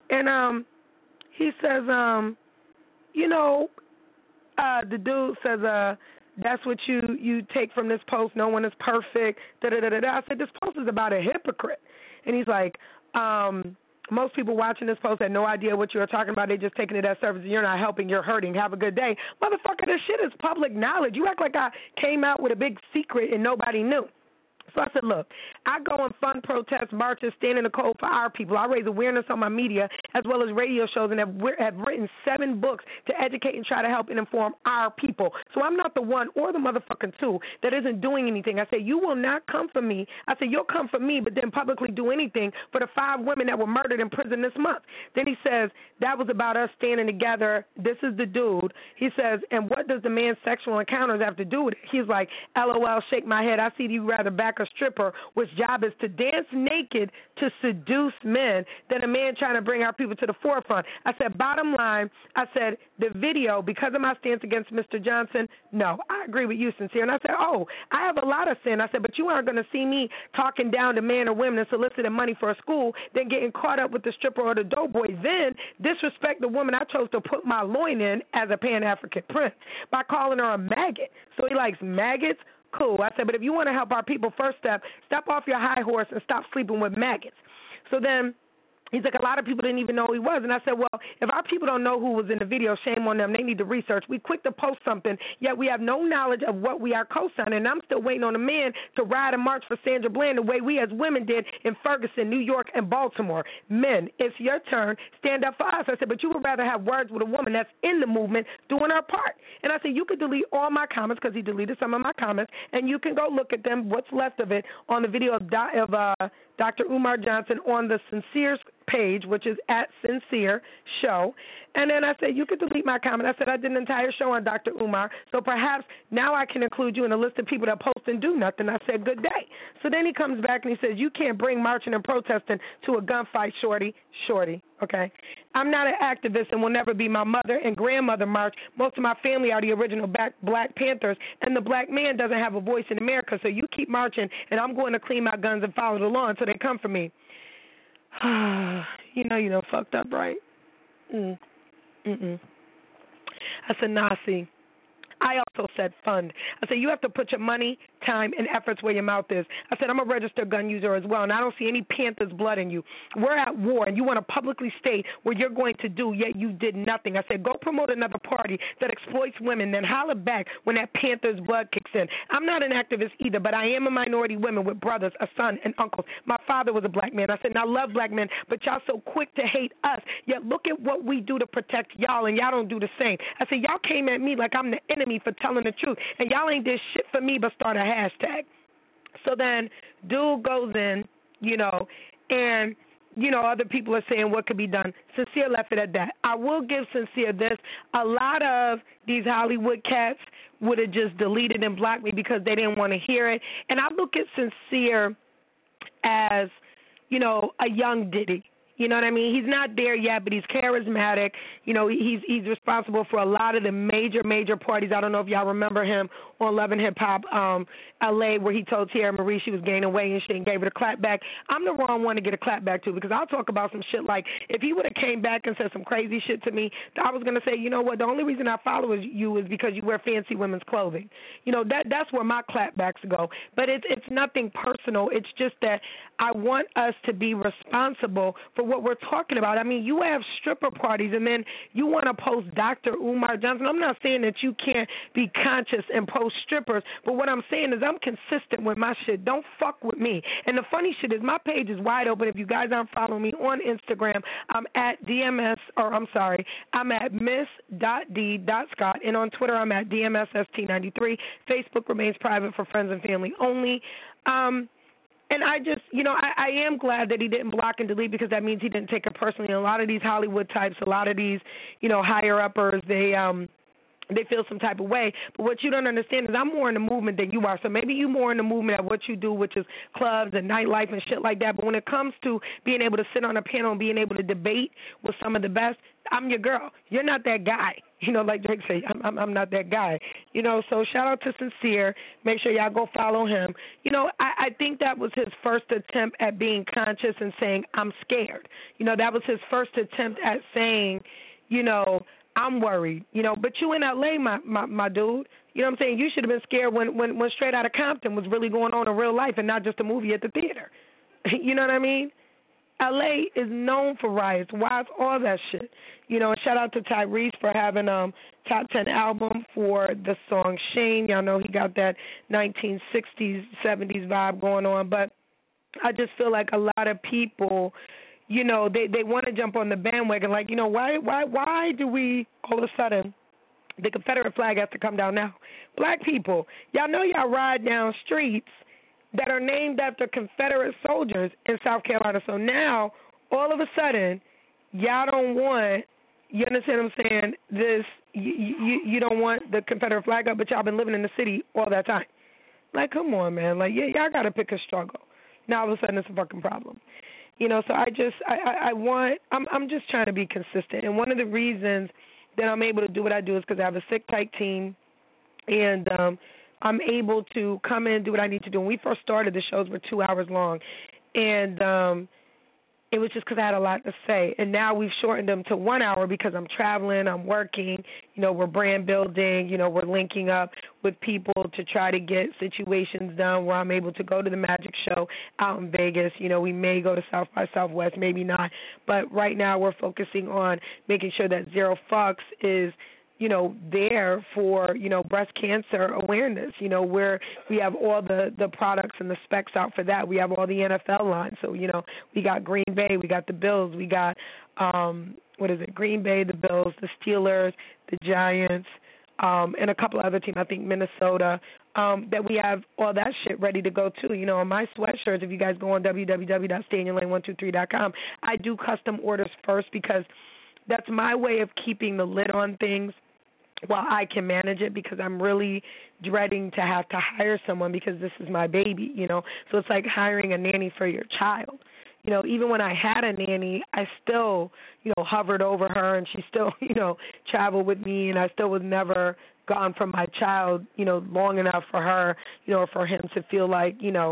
And he says, you know, the dude says, that's what you take from this post. No one is perfect. Da-da-da-da-da. I said, this post is about a hypocrite. And he's like, most people watching this post had no idea what you were talking about. They're just taking it as service. You're not helping. You're hurting. Have a good day. Motherfucker, this shit is public knowledge. You act like I came out with a big secret and nobody knew. So I said, look, I go and fund protests, marches, stand in the cold for our people. I raise awareness on my media as well as radio shows and have written 7 books to educate and try to help and inform our people. So I'm not the one or the motherfucking two that isn't doing anything. I say, you will not come for me. I say, you'll come for me, but then publicly do anything for the 5 women that were murdered in prison this month. Then he says, that was about us standing together. This is the dude. He says, and what does the man's sexual encounters have to do with it? He's like, LOL, shake my head. I see you rather back a stripper, which job is to dance naked to seduce men, than a man trying to bring our people to the forefront. I said, bottom line, I said, the video, because of my stance against Mr. Johnson, no, I agree with you, Sincere. And I said, oh, I have a lot of sin. I said, but you aren't going to see me talking down to men or women and soliciting money for a school, then getting caught up with the stripper or the doughboy, then disrespect the woman I chose to put my loin in as a Pan-African prince by calling her a maggot. So he likes maggots. Cool. I said, but if you want to help our people, first step off your high horse and stop sleeping with maggots. So then he's like, a lot of people didn't even know who he was. And I said, well, if our people don't know who was in the video, shame on them. They need to research. We quick to post something, yet we have no knowledge of what we are co-signing. And I'm still waiting on a man to ride and march for Sandra Bland the way we as women did in Ferguson, New York, and Baltimore. Men, it's your turn. Stand up for us. I said, but you would rather have words with a woman that's in the movement doing her part. And I said, you could delete all my comments, because he deleted some of my comments, and you can go look at them, what's left of it, on the video of Dr. Umar Johnson on the Sincere page, which is at Sincere Show. And then I said, you could delete my comment. I said, I did an entire show on Dr. Umar, so perhaps now I can include you in a list of people that post and do nothing. I said, good day. So then he comes back and he says, you can't bring marching and protesting to a gunfight, shorty, okay? I'm not an activist and will never be. My mother and grandmother march. Most of my family are the original Black Panthers, and the black man doesn't have a voice in America, so you keep marching, and I'm going to clean my guns and follow the law until they come for me. You know you done fucked up, right? Mm-mm. I said, nah, see. I also said fund. I said, you have to put your money, time, and efforts where your mouth is. I said, I'm a registered gun user as well, and I don't see any Panther's blood in you. We're at war, and you want to publicly state what you're going to do, yet you did nothing. I said, go promote another party that exploits women, then holler back when that Panther's blood kicks in. I'm not an activist either, but I am a minority woman with brothers, a son, and uncles. My father was a black man. I said, and I love black men, but y'all so quick to hate us, yet look at what we do to protect y'all, and y'all don't do the same. I said, y'all came at me like I'm the enemy for telling the truth, and y'all ain't did shit for me but start a hashtag. So then dude goes in, and other people are saying what could be done. Sincere left it at that. I will give Sincere this. A lot of these Hollywood cats would have just deleted and blocked me because they didn't want to hear it. And I look at Sincere as, a young Diddy. You know what I mean? He's not there yet, but he's charismatic. He's responsible for a lot of the major parties. I don't know if y'all remember him on Love and Hip Hop LA, where he told Tierra Marie she was gaining weight and shit and gave her a clap back. I'm the wrong one to get a clap back to, because I'll talk about some shit like, if he would have came back and said some crazy shit to me, I was going to say, you know what, the only reason I follow you is because you wear fancy women's clothing. That's where my clapbacks go. But it's nothing personal. It's just that I want us to be responsible for what we're talking about. I mean, you have stripper parties and then you want to post Dr. Umar Johnson. I'm not saying that you can't be conscious and post strippers, but what I'm saying is I'm consistent with my shit. Don't fuck with me. And the funny shit is my page is wide open. If you guys aren't following me on Instagram, I'm at miss.d.scott, and on Twitter I'm at DMSST93. Facebook remains private for friends and family only. And I just, I am glad that he didn't block and delete, because that means he didn't take it personally. And a lot of these Hollywood types, a lot of these, higher-uppers, they feel some type of way. But what you don't understand is I'm more in the movement than you are. So maybe you more in the movement of what you do, which is clubs and nightlife and shit like that. But when it comes to being able to sit on a panel and being able to debate with some of the best, I'm your girl. You're not that guy. Like Drake say, I'm not that guy. So shout out to Sincere. Make sure y'all go follow him. I think that was his first attempt at being conscious and saying, I'm scared. That was his first attempt at saying, I'm worried, but you in L.A., my dude. You know what I'm saying? You should have been scared when Straight Outta Compton was really going on in real life and not just a movie at the theater. You know what I mean? L.A. is known for riots. Why is all that shit? Shout out to Tyrese for having top 10 album for the song Shane. Y'all know he got that 1960s, 70s vibe going on. But I just feel like a lot of people, they want to jump on the bandwagon. Like, why do we all of a sudden, the Confederate flag has to come down now? Black people, y'all know y'all ride down streets that are named after Confederate soldiers in South Carolina. So now, all of a sudden, y'all don't want, you understand what I'm saying, this, you don't want the Confederate flag up, but y'all been living in the city all that time. Like, come on, man. Like, y'all got to pick a struggle. Now, all of a sudden, it's a fucking problem. So I'm just trying to be consistent. And one of the reasons that I'm able to do what I do is because I have a sick, tight team, and I'm able to come in and do what I need to do. When we first started, the shows were 2 hours long, and it was just because I had a lot to say. And now we've shortened them to 1 hour because I'm traveling, I'm working, we're brand building, we're linking up with people to try to get situations done where I'm able to go to the Magic Show out in Vegas. We may go to South by Southwest, maybe not. But right now we're focusing on making sure that Zero Fucks is there for, breast cancer awareness, where we have all the products and the specs out for that. We have all the NFL lines. So, we got Green Bay, we got the Bills, we got, Green Bay, the Bills, the Steelers, the Giants, and a couple of other teams, I think Minnesota, that we have all that shit ready to go too. On my sweatshirts, if you guys go on www.stayinyourlane123.com, I do custom orders first because that's my way of keeping the lid on things while I can manage it, because I'm really dreading to have to hire someone because this is my baby, So it's like hiring a nanny for your child. Even when I had a nanny, I still, hovered over her, and she still, traveled with me, and I still was never gone from my child, long enough for her, for him to feel like,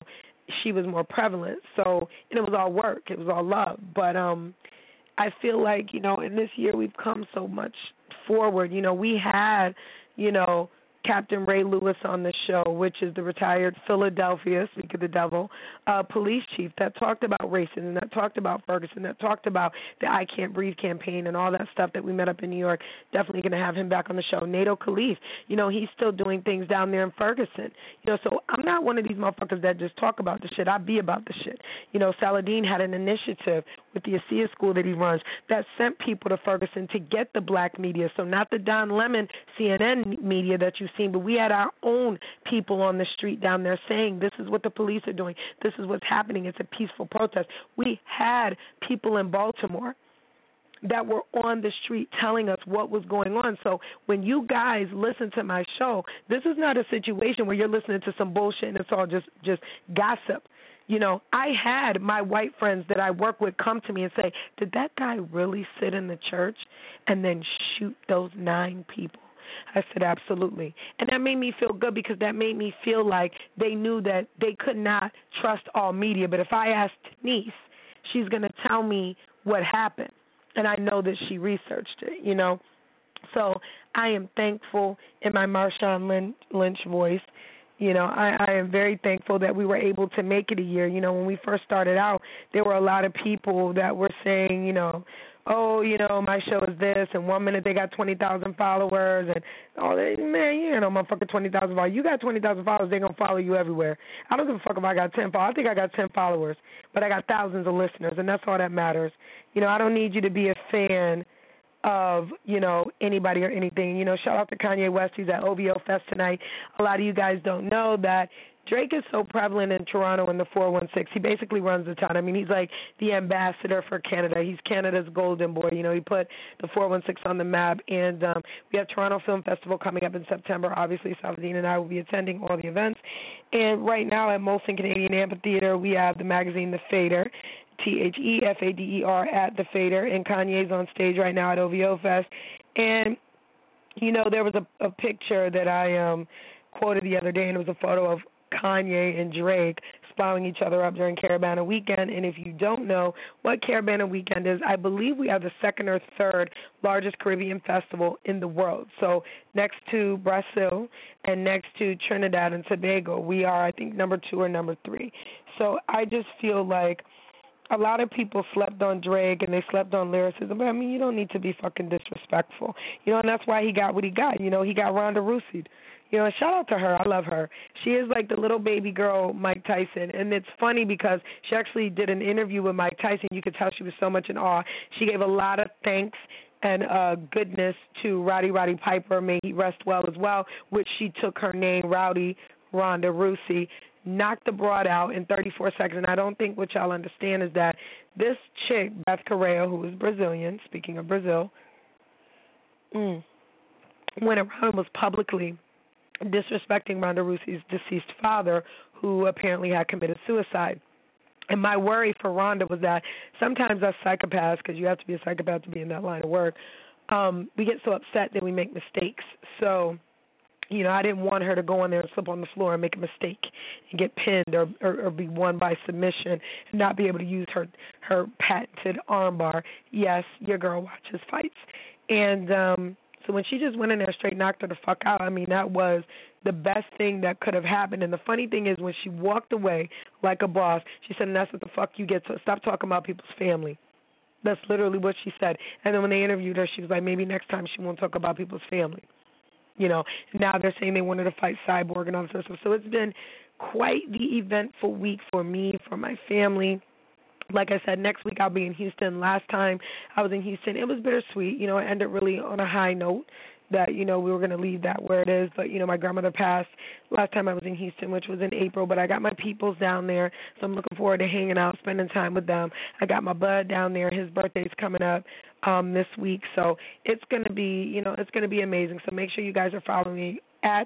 she was more prevalent. So, and it was all work. It was all love. But I feel like, in this year we've come so much forward. We had, Captain Ray Lewis on the show, which is the retired Philadelphia, speak of the devil, police chief that talked about racism, that talked about Ferguson, that talked about the I Can't Breathe campaign and all that stuff that we met up in New York. Definitely going to have him back on the show. Nato Khalif, he's still doing things down there in Ferguson. So I'm not one of these motherfuckers that just talk about the shit. I be about the shit. Saladin had an initiative with the ASEA school that he runs that sent people to Ferguson to get the black media. So not the Don Lemon CNN media that you've seen, but we had our own people on the street down there saying this is what the police are doing. This is what's happening. It's a peaceful protest. We had people in Baltimore that were on the street telling us what was going on. So when you guys listen to my show, this is not a situation where you're listening to some bullshit and it's all just gossip. I had my white friends that I work with come to me and say, did that guy really sit in the church and then shoot those 9 people? I said, absolutely. And that made me feel good because that made me feel like they knew that they could not trust all media. But if I asked Denise, she's going to tell me what happened. And I know that she researched it, So I am thankful in my Marshawn Lynch voice. I am very thankful that we were able to make it a year. When we first started out, there were a lot of people that were saying, my show is this, and 1 minute they got 20,000 followers, and motherfucker, 20,000 followers. You got 20,000 followers, they're going to follow you everywhere. I don't give a fuck if I got 10 followers. I think I got 10 followers, but I got thousands of listeners, and that's all that matters. I don't need you to be a fan of, anybody or anything. Shout out to Kanye West. He's at OVO Fest tonight. A lot of you guys don't know that Drake is so prevalent in Toronto in the 416. He basically runs the town. I mean, he's like the ambassador for Canada. He's Canada's golden boy. He put the 416 on the map. And we have Toronto Film Festival coming up in September. Obviously, Saladin and I will be attending all the events. And right now at Molson Canadian Amphitheater, we have the magazine The Fader, THEFADER at The Fader. And Kanye's on stage right now at OVO Fest. And, there was a picture that I quoted the other day, and it was a photo of Kanye and Drake spouting each other up during Caravana Weekend. And if you don't know what Caravana Weekend is, I believe we have the 2nd or 3rd largest Caribbean festival in the world. So next to Brazil and next to Trinidad and Tobago, we are, I think, number 2 or number 3. So I just feel like a lot of people slept on Drake and they slept on lyricism, but I mean, you don't need to be fucking disrespectful, and that's why he got what he got. He got Ronda Rousey. Shout out to her. I love her. She is like the little baby girl Mike Tyson, and it's funny because she actually did an interview with Mike Tyson. You could tell she was so much in awe. She gave a lot of thanks and goodness to Roddy Piper, may he rest well as well, which she took her name, Rowdy Ronda Rousey, knocked the broad out in 34 seconds. And I don't think what y'all understand is that this chick, Beth Correa, who is Brazilian, speaking of Brazil, went around and was publicly disrespecting Ronda Rousey's deceased father, who apparently had committed suicide. And my worry for Ronda was that sometimes us psychopaths, because you have to be a psychopath to be in that line of work, we get so upset that we make mistakes. So, I didn't want her to go in there and slip on the floor and make a mistake and get pinned or be won by submission and not be able to use her patented armbar. Yes, your girl watches fights. And so when she just went in there straight knocked her the fuck out, I mean, that was the best thing that could have happened. And the funny thing is when she walked away like a boss, she said, and that's what the fuck you get, so stop talking about people's family. That's literally what she said. And then when they interviewed her, she was like, maybe next time she won't talk about people's family. Now they're saying they wanted to fight Cyborg and all this stuff. So it's been quite the eventful week for me, for my family. Like I said, next week I'll be in Houston. Last time I was in Houston, it was bittersweet. It ended really on a high note that, we were going to leave that where it is. But, my grandmother passed last time I was in Houston, which was in April. But I got my peoples down there, so I'm looking forward to hanging out, spending time with them. I got my bud down there. His birthday's coming up this week. So it's going to be, it's going to be amazing. So make sure you guys are following me at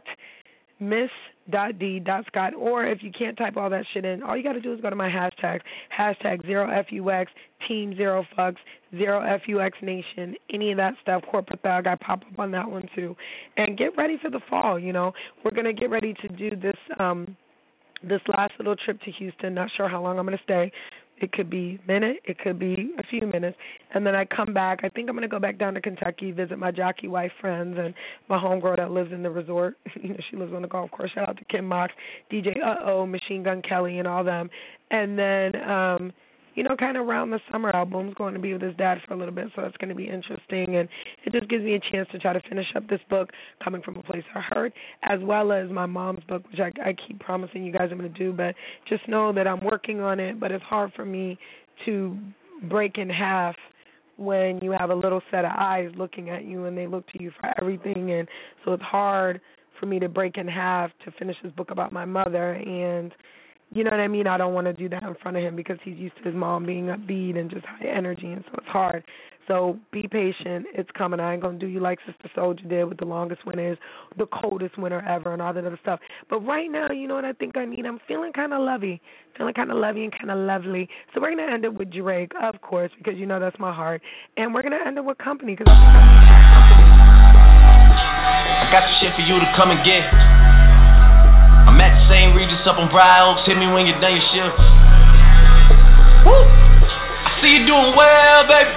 miss.d.scott, or if you can't type all that shit in, all you got to do is go to my hashtags, #0FUX, Team 0 Fucks, 0FUX Nation, any of that stuff, Corporate Thug, I pop up on that one too. And get ready for the fall, We're going to get ready to do this this last little trip to Houston, not sure how long I'm going to stay. It could be a minute, it could be a few minutes. And then I come back. I think I'm going to go back down to Kentucky, visit my jockey wife friends and my homegirl that lives in the resort. She lives on the golf course. Shout out to Kim Mox, DJ Uh-Oh, Machine Gun Kelly, and all them. And then, kind of around the summer album's going to be with his dad for a little bit, so that's going to be interesting. And it just gives me a chance to try to finish up this book, Coming from a Place I Hurt, as well as my mom's book, which I keep promising you guys I'm going to do. But just know that I'm working on it, but it's hard for me to break in half when you have a little set of eyes looking at you and they look to you for everything. And so it's hard for me to break in half to finish this book about my mother. And you know what I mean? I don't want to do that in front of him because he's used to his mom being upbeat and just high energy, and so it's hard. So be patient. It's coming. I ain't going to do you like Sister Soldier did with the longest winter is the coldest winter ever and all that other stuff. But right now, you know what I think I need? I'm feeling kind of lovey and kind of lovely. So we're going to end it with Drake, of course, because you know that's my heart. And we're going to end it with Company because I think I need company. I got some shit for you to come and get. I'm at the same Regis up on Briar Oaks. Hit me when you're done your shift. Woo! I see you doing well, baby.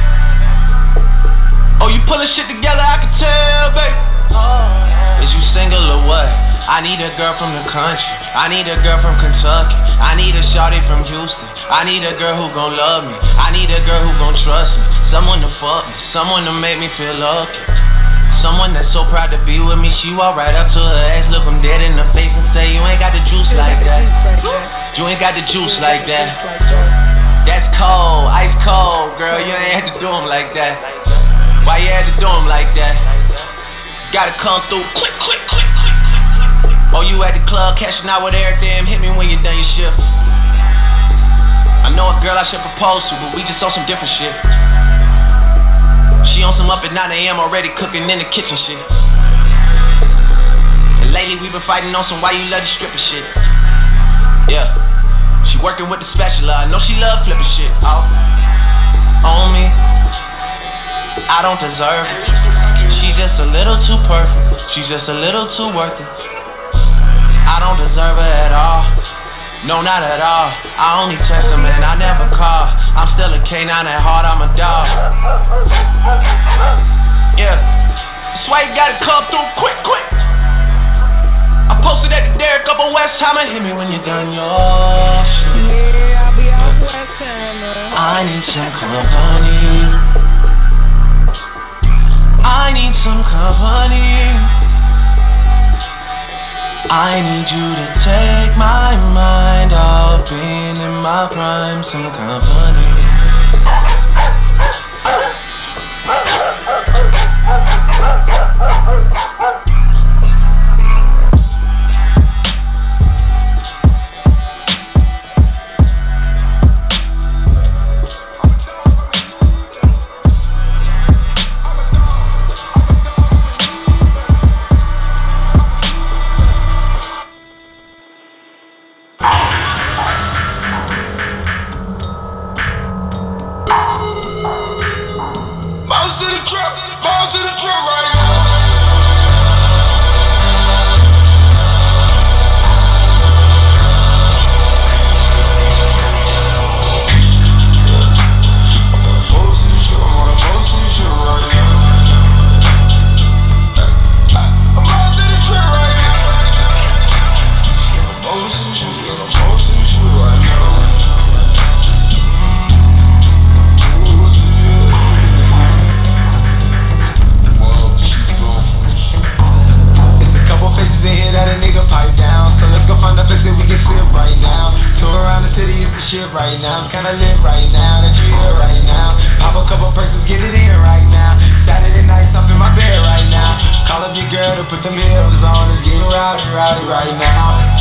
Oh, you pulling shit together, I can tell, baby. Is you single or what? I need a girl from the country. I need a girl from Kentucky. I need a shawty from Houston. I need a girl who gon' love me. I need a girl who gon' trust me. Someone to fuck me. Someone to make me feel lucky. Someone that's so proud to be with me. She walk right up to her ass, look him dead in the face and say, you ain't got the juice like that. You ain't got the juice like that. That's cold, ice cold, girl. You ain't had to do him like that. Why you had to do him like that? Gotta come through quick. Oh, you at the club cashing out with everything. Hit me when you done your shift. I know a girl I should propose to, but we just on some different shit. She on some up at 9 a.m. already cooking in the kitchen shit. And lately we been fighting on some why you love the stripper shit. Yeah, she working with the spatula. I know she love flipping shit. Oh, on me, I don't deserve it. She just a little too perfect. She's just a little too worth it. I don't deserve her at all. No, not at all. I only text her, man, I never call. I'm still a K9 at heart, I'm a dog. Yeah, that's why you gotta come through quick. I posted at the Derrick up on West Hammer. Hit me when you're done your shit. Yeah, I'll be out West Hammer. I need some company. I need some company. I need you to take my mind off being in my prime, some company. Put them heels on, it's getting rowdy right now.